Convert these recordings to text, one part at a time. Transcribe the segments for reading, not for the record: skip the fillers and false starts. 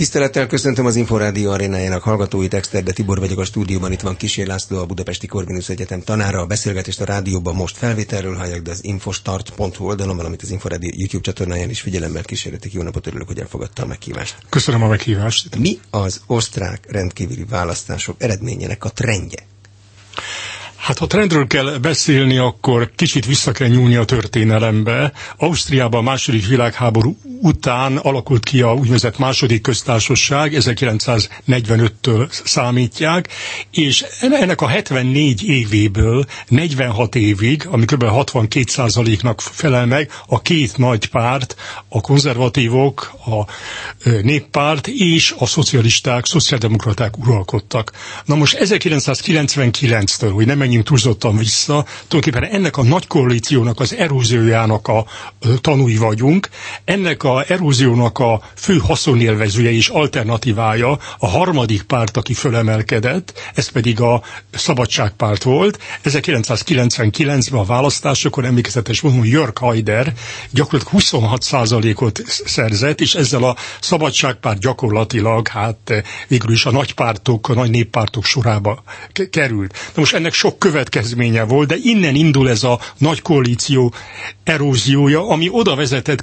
Tisztelettel köszöntöm az Inforádió arénájának hallgatóit, Exterde Tibor vagyok a stúdióban, itt van Kisier László, a Budapesti Corvinus Egyetem tanára. A beszélgetést a rádióban most felvételről hallják, de az infostart.hu oldalon, valamint az Inforádió YouTube csatornáján is figyelemmel kísérletik. Jó napot, örülök, hogy elfogadta a meghívást. Köszönöm a meghívást. Mi az osztrák rendkívüli választások eredményének a trendje? Hát ha trendről kell beszélni, akkor kicsit vissza kell nyúlni a történelembe. Ausztriában a II. Világháború után alakult ki a úgynevezett második köztársaság, 1945-től számítják, és ennek a 74 évéből 46 évig, ami kb. 62%-nak felel meg, a két nagy párt, a konzervatívok, a néppárt és a szocialisták, szociáldemokraták uralkodtak. Na most 1999-től, hogy nem menjünk túlzottan vissza, tulajdonképpen ennek a nagy koalíciónak az eróziójának a tanúi vagyunk. Ennek a eróziónak a fő haszonélvezője és alternatívája a harmadik párt, aki fölemelkedett, ez pedig a Szabadságpárt volt. 1999-ben a választásokon emlékezetes módon Jörg Haider gyakorlatilag 26%-ot szerzett, és ezzel a Szabadságpárt gyakorlatilag végül is a nagy pártok, a nagy néppártok sorába került. De most ennek sok következménye volt, de innen indul ez a nagy koalíció eróziója, ami oda vezetett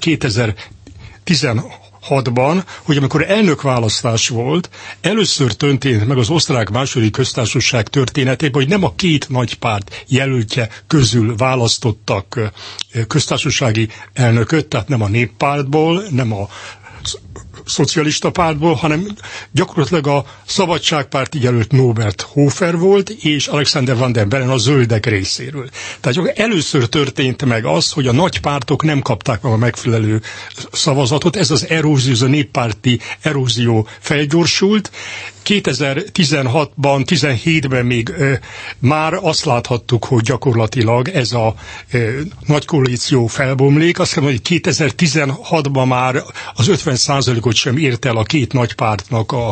2016-ban, hogy amikor elnökválasztás volt, először történt meg az osztrák második köztársaság történetében, hogy nem a két nagy párt jelöltje közül választottak köztársasági elnököt, tehát nem a néppártból, nem a szocialista pártból, hanem gyakorlatilag a Szabadságpárti jelölt Norbert Hofer volt, és Alexander Van der Bellen a zöldek részéről. Tehát először történt meg az, hogy a nagy pártok nem kapták meg a megfelelő szavazatot, ez az erózió, az a néppárti erózió felgyorsult. 2016-ban, 17-ben még már azt láthattuk, hogy gyakorlatilag ez a nagy koalíció felbomlik. Azt mondom, hogy 2016-ban már az 50%-ot sem ért el a két nagy pártnak a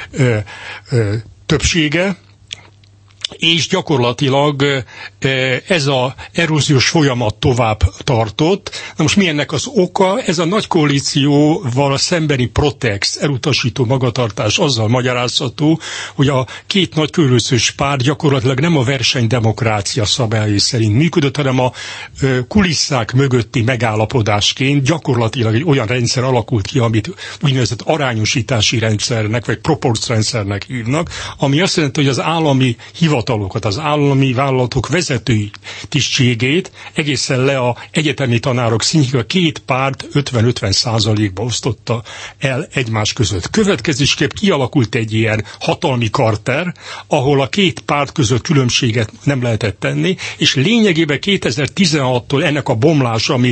többsége, és gyakorlatilag ez a eróziós folyamat tovább tartott. Na most mi ennek az oka? Ez a nagy koalícióval a szembeni protext, elutasító magatartás azzal magyarázható, hogy a két nagy körülösszős párt gyakorlatilag nem a versenydemokrácia szabályai szerint működött, hanem a kulisszák mögötti megállapodásként gyakorlatilag egy olyan rendszer alakult ki, amit úgynevezett arányosítási rendszernek, vagy proporcrendszernek hívnak, ami azt jelenti, hogy az állami hivatalokat, az állami vállalatok vezetői tisztségét egészen le a egyetemi tanárok szintjéig a két párt 50-50%-ba osztotta el egymás között. Következésképp kialakult egy ilyen hatalmi karter, ahol a két párt között különbséget nem lehetett tenni, és lényegében 2016-tól ennek a bomlása, ami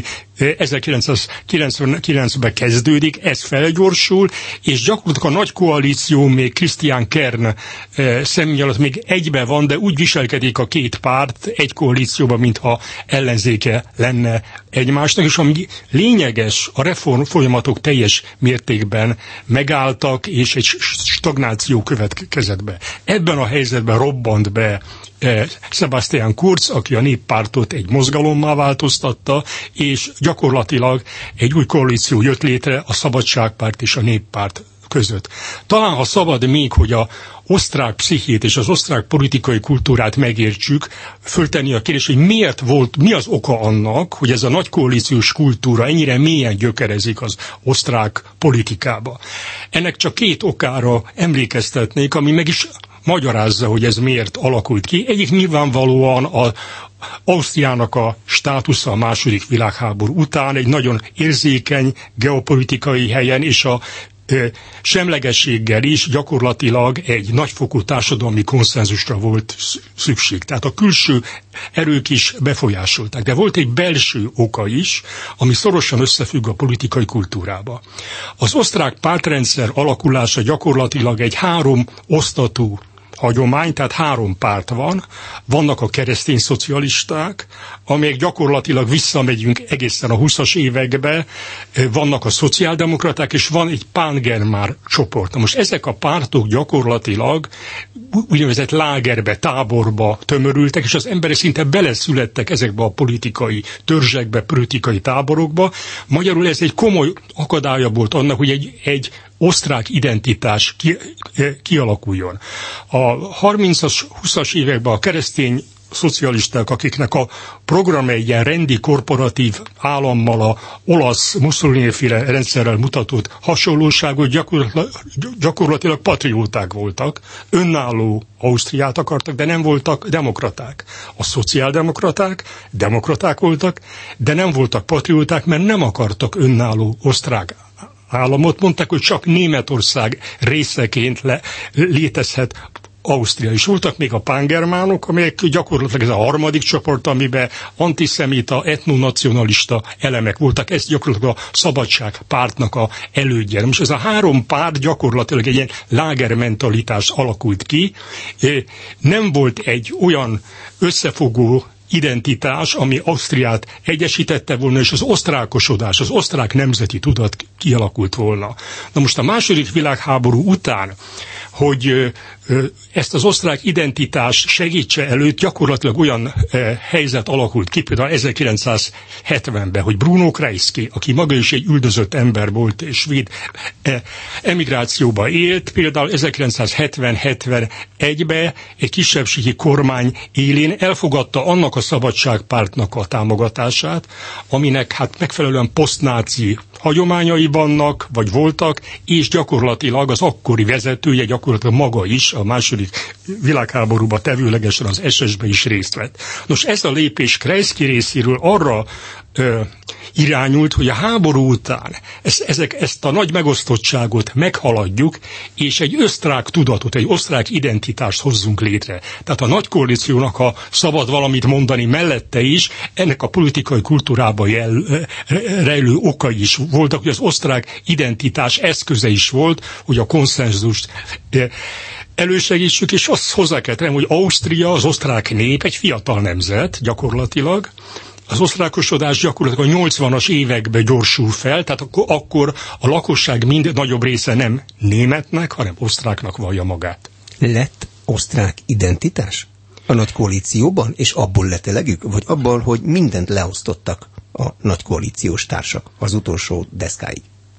1999-ben kezdődik, ez felgyorsul, és gyakorlatilag a nagy koalíció még Christian Kern személy alatt még egybe van, de úgy viselkedik a két párt egy koalícióban, mintha ellenzéke lenne egymásnak, és ami lényeges, a reform folyamatok teljes mértékben megálltak, és egy stagnáció következett be. Ebben a helyzetben robbant be Sebastian Kurz, aki a néppártot egy mozgalommá változtatta, és gyakorlatilag egy új koalíció jött létre a Szabadságpárt és a néppárt között. Talán, ha szabad még, hogy az osztrák pszichét és az osztrák politikai kultúrát megértsük, föltenni a kérdést, hogy miért volt, mi az oka annak, hogy ez a nagy koalíciós kultúra ennyire mélyen gyökerezik az osztrák politikába. Ennek csak két okára emlékeztetnék, ami meg is magyarázza, hogy ez miért alakult ki. Egyik nyilvánvalóan az Ausztriának a státusza a második világháború után egy nagyon érzékeny geopolitikai helyen, és a semlegességgel is gyakorlatilag egy nagyfokú társadalmi konszenzusra volt szükség. Tehát a külső erők is befolyásolták. De volt egy belső oka is, ami szorosan összefügg a politikai kultúrába. Az osztrák pártrendszer alakulása gyakorlatilag egy három osztatú hagyomány, tehát három párt van. Vannak a keresztény szocialisták, amelyek gyakorlatilag visszamegyünk egészen a 20-as évekbe, vannak a szociáldemokraták, és van egy pángermán csoport. Most ezek a pártok gyakorlatilag úgynevezett lágerbe, táborba tömörültek, és az emberek szinte beleszülettek ezekbe a politikai törzsekbe, politikai táborokba. Magyarul ez egy komoly akadálya volt annak, hogy egy osztrák identitás kialakuljon. A 30-as, 20-as években a keresztény szocialisták, akiknek a program egy ilyen rendi korporatív állammal, a olasz Mussolini-féle rendszerrel mutatott hasonlóságot gyakorlatilag patrióták voltak, önálló Ausztriát akartak, de nem voltak demokraták. A szociáldemokraták demokraták voltak, de nem voltak patrióták, mert nem akartak önálló osztrák államot. Mondták, hogy csak Németország részeként létezhet Ausztria is. Voltak még a pángermánok, amelyek gyakorlatilag ez a harmadik csoport, amiben antiszemita, etnonacionalista elemek voltak. Ez gyakorlatilag a szabadságpártnak a elődje. Most ez a három párt gyakorlatilag egy ilyen lágermentalitás alakult ki. Nem volt egy olyan összefogó identitás, ami Ausztriát egyesítette volna, és az osztrákosodás, az osztrák nemzeti tudat kialakult volna. Na most a második világháború után, hogy ezt az osztrák identitás segítse előtt, gyakorlatilag olyan helyzet alakult ki, például 1970-ben, hogy Bruno Kreisky, aki maga is egy üldözött ember volt, és svéd emigrációba élt, például 1970-71-ben egy kisebbségi kormány élén elfogadta annak a szabadságpártnak a támogatását, aminek hát megfelelően posztnáci hagyományai vannak, vagy voltak, és gyakorlatilag az akkori vezetője, gyakorlatilag maga is a második világháborúban tevőlegesen az SS-be is részt vett. Nos, ez a lépés Kreisky részéről arra irányult, hogy a háború után ezt a nagy megosztottságot meghaladjuk, és egy osztrák tudatot, egy osztrák identitást hozzunk létre. Tehát a nagy koalíciónak, ha szabad valamit mondani mellette is, ennek a politikai kultúrában rejlő okai is voltak, hogy az osztrák identitás eszköze is volt, hogy a konszenzust elősegítsük, és azt hozzá kell tenni, hogy Ausztria, az osztrák nép egy fiatal nemzet gyakorlatilag. Az osztrákosodás gyakorlatilag a 80-as években gyorsul fel, tehát akkor a lakosság mind nagyobb része nem németnek, hanem osztráknak vallja magát. Lett osztrák identitás a nagy koalícióban, és abból lett elegük? Vagy abból, hogy mindent leosztottak a nagy koalíciós társak az utolsó deszkáig?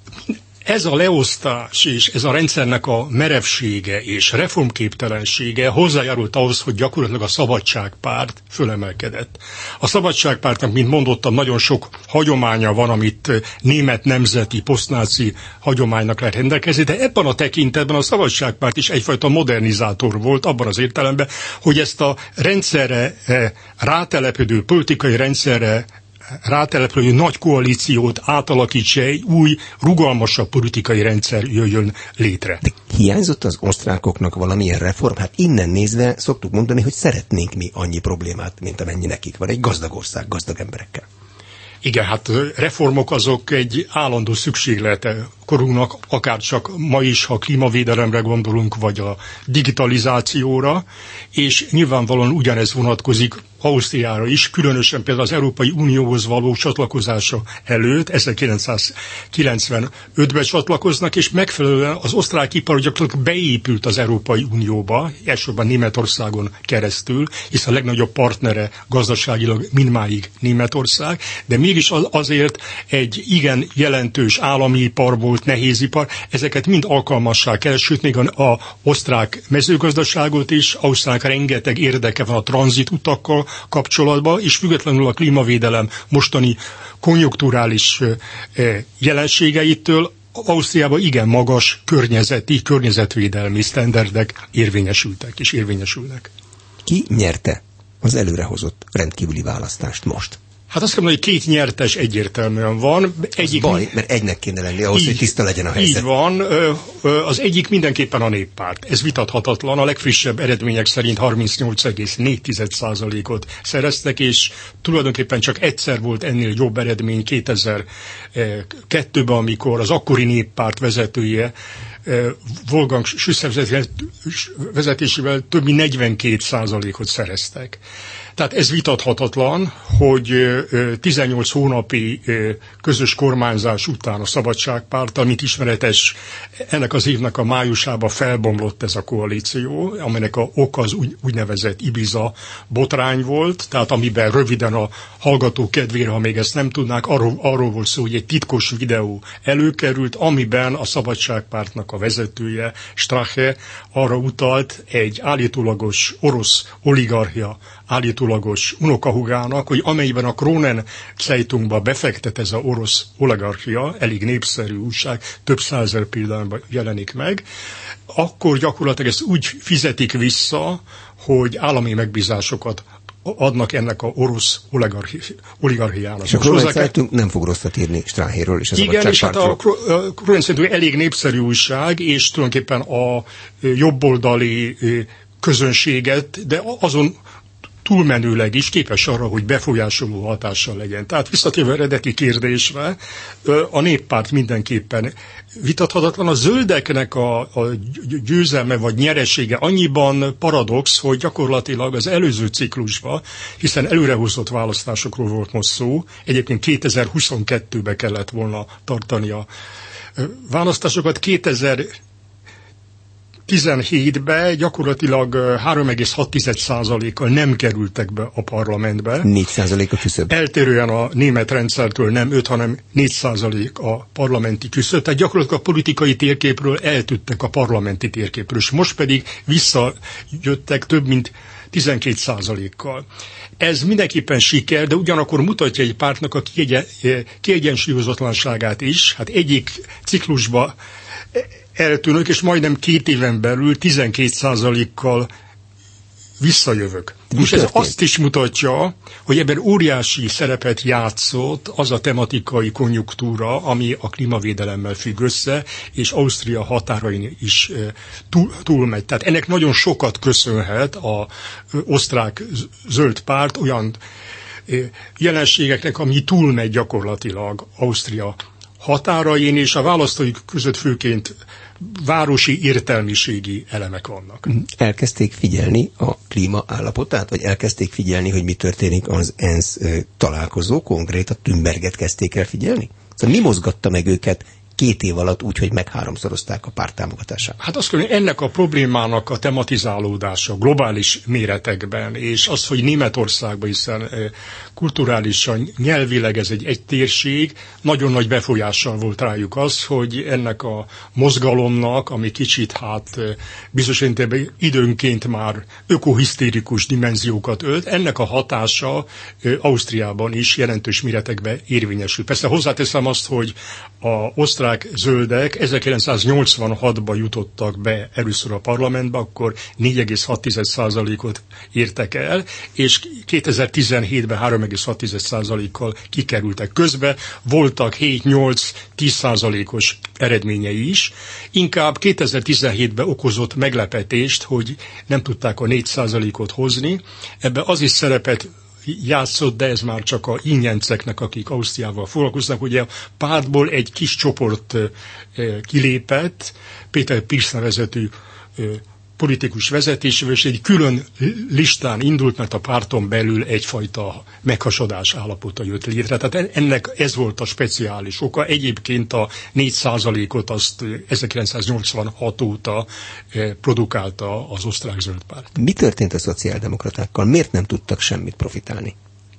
Ez a leosztás és ez a rendszernek a merevsége és reformképtelensége hozzájárult ahhoz, hogy gyakorlatilag a Szabadságpárt fölemelkedett. A Szabadságpártnak, mint mondottam, nagyon sok hagyománya van, amit német nemzeti, posztnáci hagyománynak lehet rendelkezni, de ebben a tekintetben a Szabadságpárt is egyfajta modernizátor volt, abban az értelemben, hogy ezt a rendszerre rátelepedő, politikai rendszerre rátelepülő nagy koalíciót átalakítsa, egy új, rugalmasabb politikai rendszer jöjjön létre. De hiányzott az osztrákoknak valamilyen reform? Hát innen nézve szoktuk mondani, hogy szeretnénk mi annyi problémát, mint amennyi nekik van. Egy gazdag ország, gazdag emberekkel. Igen, hát reformok azok egy állandó szükséglete korunknak, akár csak ma is, ha klímavédelemre gondolunk, vagy a digitalizációra, és nyilvánvalóan ugyanez vonatkozik Ausztriára is, különösen például az Európai Unióhoz való csatlakozása előtt, 1995-ben csatlakoznak, és megfelelően az osztrák ipar gyakorlatilag beépült az Európai Unióba, elsősorban Németországon keresztül, hisz a legnagyobb partnere gazdaságilag mindmáig Németország, de mégis azért egy igen jelentős állami ipar volt, nehézipar, ezeket mind alkalmassá kell, sőt még a osztrák mezőgazdaságot is, Ausztriának rengeteg érdeke van a tranzitutakkal kapcsolatban, és függetlenül a klímavédelem mostani konjunkturális jelenségeitől Ausztriában igen magas környezetvédelmi sztenderdek érvényesültek és érvényesülnek. Ki nyerte az előrehozott rendkívüli választást most? Hát azt mondom, hogy két nyertes egyértelműen van. Egyik baj, mert egynek kéne lenni ahhoz, hogy tiszta legyen a helyzet. Így van. Az egyik mindenképpen a Néppárt. Ez vitathatatlan. A legfrissebb eredmények szerint 38,4%-ot szereztek, és tulajdonképpen csak egyszer volt ennél jobb eredmény 2002-ben, amikor az akkori Néppárt vezetője Wolfgang Schüssel vezetésével több mint 42%-ot szereztek. Tehát ez vitathatatlan, hogy 18 hónapi közös kormányzás után a Szabadságpárt, amit ismeretes, ennek az évnek a májusában felbomlott ez a koalíció, amelynek a oka az úgynevezett Ibiza botrány volt, tehát amiben röviden a hallgató kedvére, ha még ezt nem tudnák, arról volt szó, hogy egy titkos videó előkerült, amiben a Szabadságpártnak a vezetője, Strache arra utalt egy állítólagos orosz oligarchia állítólagos unokahúgának, hogy amelyben a Kronen Zeitungba befektet ez a orosz oligarchia, elég népszerű újság, több százezer példányban jelenik meg, akkor gyakorlatilag ezt úgy fizetik vissza, hogy állami megbízásokat adnak ennek a orosz oligarchiának. És a Kronen Zeitung nem fog rosszat írni Strahéről és a igen, és hát a Kronen Zeitung elég népszerű újság, és tulajdonképpen a jobboldali közönséget, de azon túlmenőleg is képes arra, hogy befolyásoló hatással legyen. Tehát visszatérve eredeti kérdésre, a Néppárt mindenképpen vitathatatlan. A zöldeknek a győzelme vagy nyeresége annyiban paradox, hogy gyakorlatilag az előző ciklusban, hiszen előrehozott választásokról volt most szó, egyébként 2022-be kellett volna tartani a választásokat, 2017-ben gyakorlatilag 3,6%-kal nem kerültek be a parlamentbe. 4% a küszöb. Eltérően a német rendszertől nem 5, hanem 4% a parlamenti küszöb. Tehát gyakorlatilag a politikai térképről eltűntek a parlamenti térképről, és most pedig visszajöttek több mint 12%-kal. Ez mindenképpen siker, de ugyanakkor mutatja egy pártnak a kiegyensúlyozatlanságát is. Hát egyik ciklusban eltűnök, és majdnem 2 éven belül 12%-kal visszajövök. És ez azt is mutatja, hogy ebben óriási szerepet játszott az a tematikai konjunktúra, ami a klímavédelemmel függ össze, és Ausztria határain is túlmegy. Tehát ennek nagyon sokat köszönhet az osztrák zöld párt olyan jelenségeknek, ami túlmegy gyakorlatilag Ausztria határain, és a választóik között főként városi értelmiségi elemek vannak. Elkezdték figyelni a klíma állapotát, vagy elkezdték figyelni, hogy mi történik az ENSZ találkozó, konkrétan Thunberget kezdték el figyelni? Szóval mi mozgatta meg őket 2 év alatt úgy, hogy megháromszorozták a párt támogatását? Hát azt mondom, ennek a problémának a tematizálódása globális méretekben, és az, hogy Németországban, hiszen kulturálisan, nyelvileg ez egy térség, nagyon nagy befolyással volt rájuk az, hogy ennek a mozgalomnak, ami kicsit bizonyos időnként már ökohisztérikus dimenziókat ölt, ennek a hatása Ausztriában is jelentős méretekben érvényesül. Persze hozzáteszem azt, hogy a osztrák zöldek 1986-ban jutottak be először a parlamentbe, akkor 4,6%-ot értek el, és 2017-ben 3,6%-kal kikerültek közbe. Voltak 7-8-10%-os eredményei is. Inkább 2017-ben okozott meglepetést, hogy nem tudták a 4%-ot hozni. Ebbe az is szerepet játszott, de ez már csak a ingyenceknek, akik Ausztriával foglalkoznak. Ugye a pártból egy kis csoport kilépett, Péter Pirsz nevezetű politikus vezetésével, és egy külön listán indult, mert a párton belül egyfajta meghasadás állapota jött létre. Tehát ennek ez volt a speciális oka. Egyébként a 4%-ot azt 1986 óta produkálta az osztrák zöld párt. Mi történt a szociáldemokratákkal? Miért nem tudtak semmit profitálni?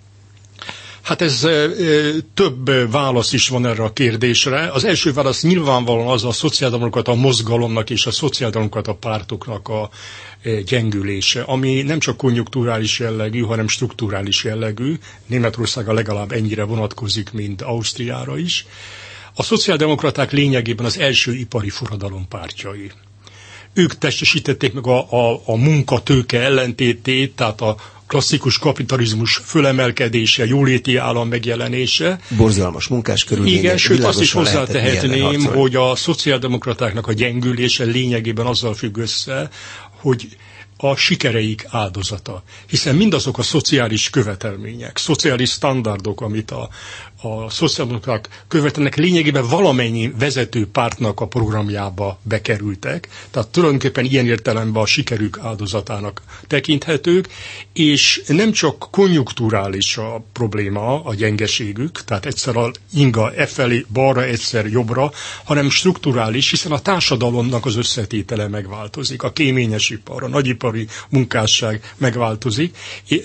Hát ez több válasz is van erre a kérdésre. Az első válasz nyilvánvalóan az a szociáldemokrata mozgalomnak és a szociáldemokrata pártoknak a gyengülése, ami nem csak konjunkturális jellegű, hanem strukturális jellegű. Németországa legalább ennyire vonatkozik, mint Ausztriára is. A szociáldemokraták lényegében az első ipari forradalom pártjai. Ők testesítették meg a munkatőke ellentétét, tehát a klasszikus kapitalizmus fölemelkedése, jóléti állam megjelenése. Borzalmas munkáskörülmények. Igen, sőt azt is hozzátehetném, hogy a szociáldemokratáknak a gyengülése lényegében azzal függ össze, hogy a sikereik áldozata. Hiszen mindazok a szociális követelmények, szociális standardok, amit a szociáldemokraták követelnek, lényegében valamennyi vezető pártnak a programjába bekerültek. Tehát tulajdonképpen ilyen értelemben a sikerük áldozatának tekinthetők, és nem csak konjunkturális a probléma, a gyengeségük, tehát egyszer a inga efelé, balra, egyszer jobbra, hanem strukturális, hiszen a társadalomnak az összetétele megváltozik, a kéményes ipar, a nagyipari munkásság megváltozik,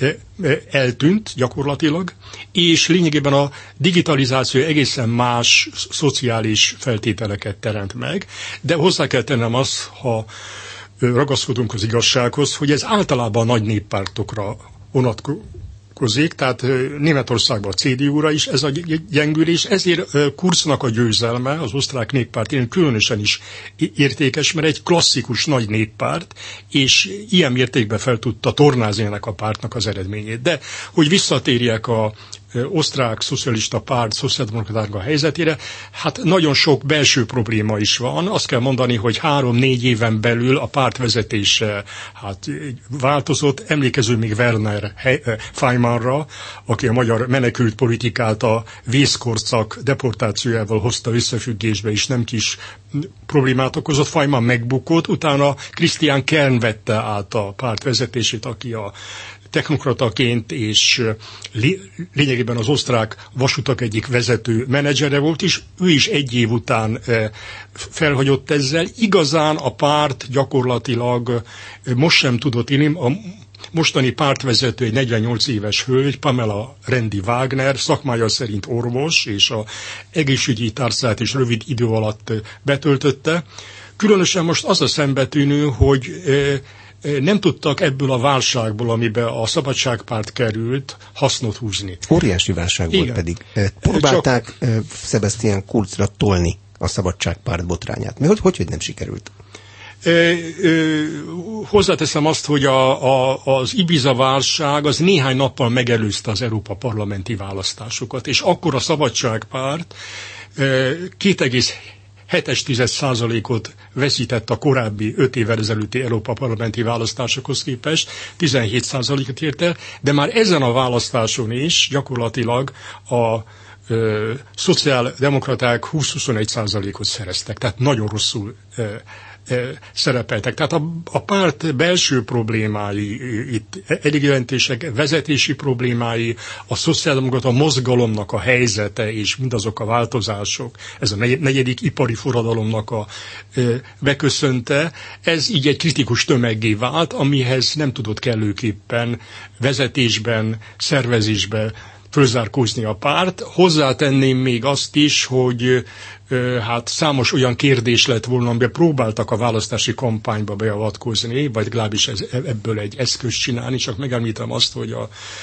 eltűnt gyakorlatilag, és lényegében a digitalizáció egészen más szociális feltételeket teremt meg, de hozzá kell tennem azt, ha ragaszkodunk az igazsághoz, hogy ez általában a nagy néppártokra vonatkozik, tehát Németországban a CDU-ra is ez a gyengülés, ezért Kurznak a győzelme, az osztrák néppárt különösen is értékes, mert egy klasszikus nagy néppárt, és ilyen mértékben fel tudta tornázni ennek a pártnak az eredményét. De hogy visszatérjek a osztrák szocialista párt, szociáldemokraták a helyzetére, hát nagyon sok belső probléma is van. Azt kell mondani, hogy 3-4 éven belül a párt vezetése változott. Emlékező még Werner Faymanra, aki a magyar menekült politikát a vészkorszak deportációjával hozta összefüggésbe, és nem kis problémát okozott. Fayman megbukott, utána Christian Kern vette át a párt vezetését, aki a technokrataként és lényegében az osztrák vasutak egyik vezető menedzsere volt, és ő is egy év után felhagyott ezzel. Igazán a párt gyakorlatilag most sem tudott élni. A mostani pártvezető egy 48 éves hölgy, Pamela Rendi-Wagner, szakmája szerint orvos, és az egészségügyi tárcát is rövid idő alatt betöltötte. Különösen most az a szembetűnő, hogy nem tudtak ebből a válságból, amiben a Szabadságpárt került, hasznot húzni. Óriási válság volt pedig. Próbálták Sebastian Kurzra tolni a Szabadságpárt botrányát. Mi hogy nem sikerült? Hozzáteszem azt, hogy az Ibiza válság az néhány nappal megelőzte az Európa parlamenti választásokat, és akkor a Szabadságpárt 2,7% veszített a korábbi 5 évvel ezelőtti Európa parlamenti választásokhoz képest, 17%-ot ért el, de már ezen a választáson is gyakorlatilag a szociáldemokraták 20-21%-ot szereztek, tehát nagyon rosszul szerepeltek. Tehát a párt belső problémái, itt elég jelentések, vezetési problémái, a szociáldemokrata mozgalomnak a helyzete és mindazok a változások, ez a negyedik ipari forradalomnak a beköszönte, ez így egy kritikus tömeggé vált, amihez nem tudott kellőképpen vezetésben, szervezésben fölzárkózni a párt. Hozzátenném még azt is, hogy hát számos olyan kérdés lett volna, amiben próbáltak a választási kampányba beavatkozni, vagy legalábbis ebből egy eszközt csinálni, csak megemlítem azt, hogy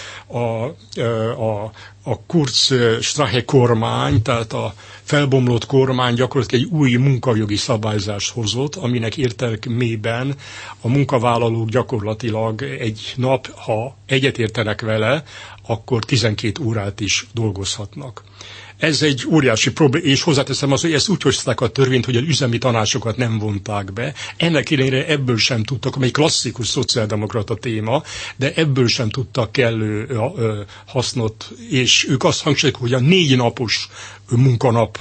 a Kurz-Strache kormány, tehát a felbomlott kormány gyakorlatilag egy új munkajogi szabályzást hozott, aminek értelmében a munkavállalók gyakorlatilag egy nap, ha egyetértenek vele, akkor 12 órát is dolgozhatnak. Ez egy óriási probléma, és hozzáteszem azt, hogy ezt úgy hozták a törvényt, hogy az üzemi tanácsokat nem vonták be. Ennek ellenére ebből sem tudtak, amely klasszikus szociáldemokrata téma, de ebből sem tudtak kellő hasznot, és ők azt hangsúlyozzák, hogy a 4 napos munkanap,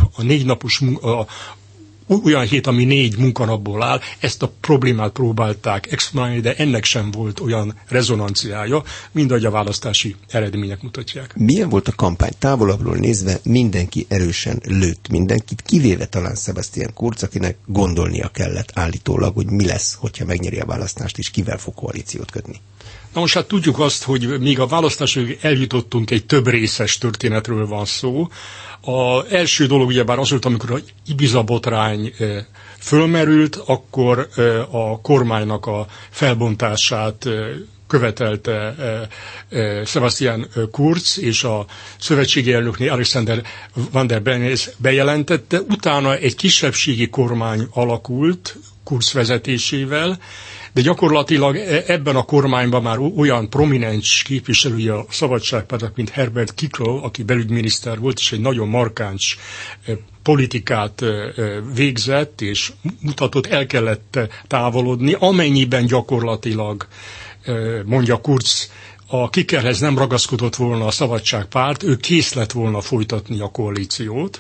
olyan hét, ami 4 munkanapból áll, ezt a problémát próbálták exponálni, de ennek sem volt olyan rezonanciája, mint ahogy a választási eredmények mutatják. Milyen volt a kampány? Távolabbról nézve mindenki erősen lőtt mindenkit, kivéve talán Sebastian Kurz, akinek gondolnia kellett állítólag, hogy mi lesz, hogyha megnyeri a választást, és kivel fog koalíciót kötni. Na most hát tudjuk azt, hogy még a választásig eljutottunk, egy több részes történetről van szó. Az első dolog ugyebár az volt, amikor a Ibiza botrány fölmerült, akkor a kormánynak a felbontását követelte Sebastian Kurz, és a szövetségi elnökné Alexander Van der Bellen bejelentette. Utána egy kisebbségi kormány alakult Kurz vezetésével, de gyakorlatilag ebben a kormányban már olyan prominens képviselője a Szabadságpártnak, mint Herbert Kickl, aki belügyminiszter volt, és egy nagyon markáns politikát végzett, és mutatott, el kellett távolodni, amennyiben gyakorlatilag, mondja Kurz, a Kicklhez nem ragaszkodott volna a Szabadságpárt, ő kész lett volna folytatni a koalíciót.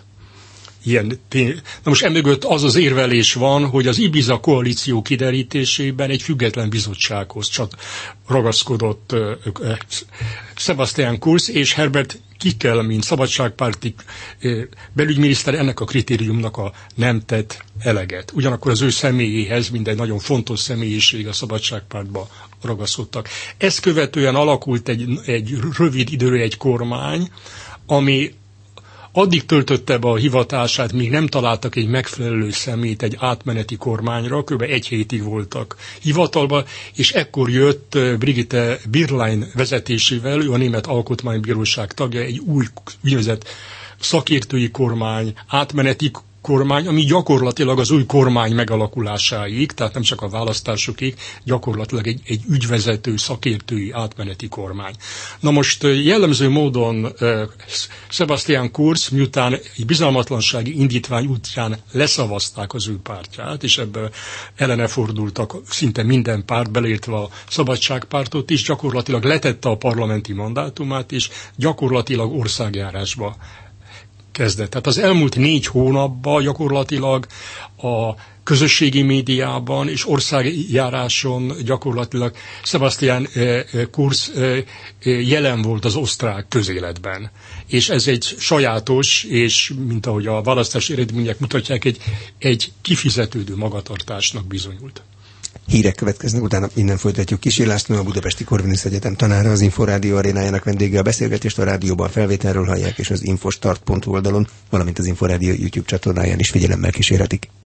Na most emögött az az érvelés van, hogy az Ibiza koalíció kiderítésében egy független bizottsághoz csak ragaszkodott Sebastian Kurz, és Herbert Kickl, mint szabadságpárti belügyminiszter ennek a kritériumnak nem tett eleget. Ugyanakkor az ő személyéhez mindegy nagyon fontos személyiség a Szabadságpártba ragaszkodtak. Ezt követően alakult egy rövid időre egy kormány, ami addig töltötte be a hivatását, míg nem találtak egy megfelelő személyt egy átmeneti kormányra, kb. egy hétig voltak hivatalban, és ekkor jött Brigitte Bierlein vezetésével, ő a Német Alkotmánybíróság tagja, egy új úgynevezett szakértői kormány, átmeneti kormány, ami gyakorlatilag az új kormány megalakulásáig, tehát nem csak a választásokig, gyakorlatilag egy ügyvezető, szakértői átmeneti kormány. Na most jellemző módon Sebastian Kurz, miután egy bizalmatlansági indítvány útján leszavazták az ő pártját, és ebből ellene fordultak szinte minden párt, beleértve a Szabadságpártot is, gyakorlatilag letette a parlamenti mandátumát, és gyakorlatilag országjárásba kezdett. Tehát az elmúlt 4 hónapban gyakorlatilag a közösségi médiában és országjáráson gyakorlatilag Sebastian Kurz jelen volt az osztrák közéletben. És ez egy sajátos, és mint ahogy a választási eredmények mutatják, egy kifizetődő magatartásnak bizonyult. Hírek következnek, utána innen folytatjuk. Kissé László, a Budapesti Corvinus Egyetem tanára, az Inforádió arénájának vendége. A beszélgetést a rádióban felvételről hallják, és az infostart.hu oldalon, valamint az Inforádió YouTube csatornáján is figyelemmel kísérhetik.